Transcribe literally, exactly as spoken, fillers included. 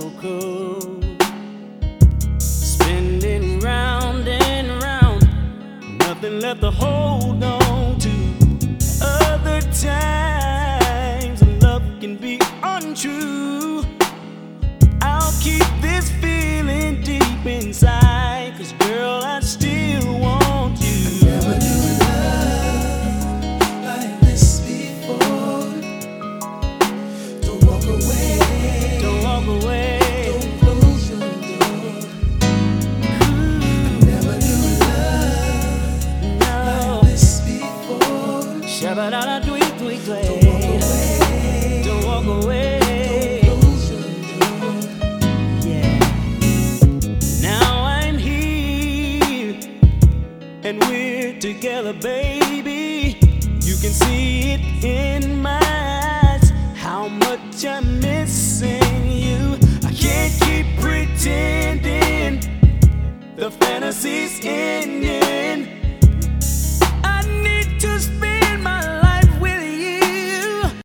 so cold. Spinning round and round, nothing left to hold on to. Other times love can be untrue. I'll keep this feeling deep inside, 'cause girl, I still want you. I never knew love like this before. Don't walk away. Don't walk away. Don't close your door. I never knew love No. like this before. Shabba-da-da-dwee-dwee-dwee. Don't walk away. Don't walk away. Don't close your door. Yeah. Now I'm here and we're together, baby. You can see it in my eyes how much I'm missing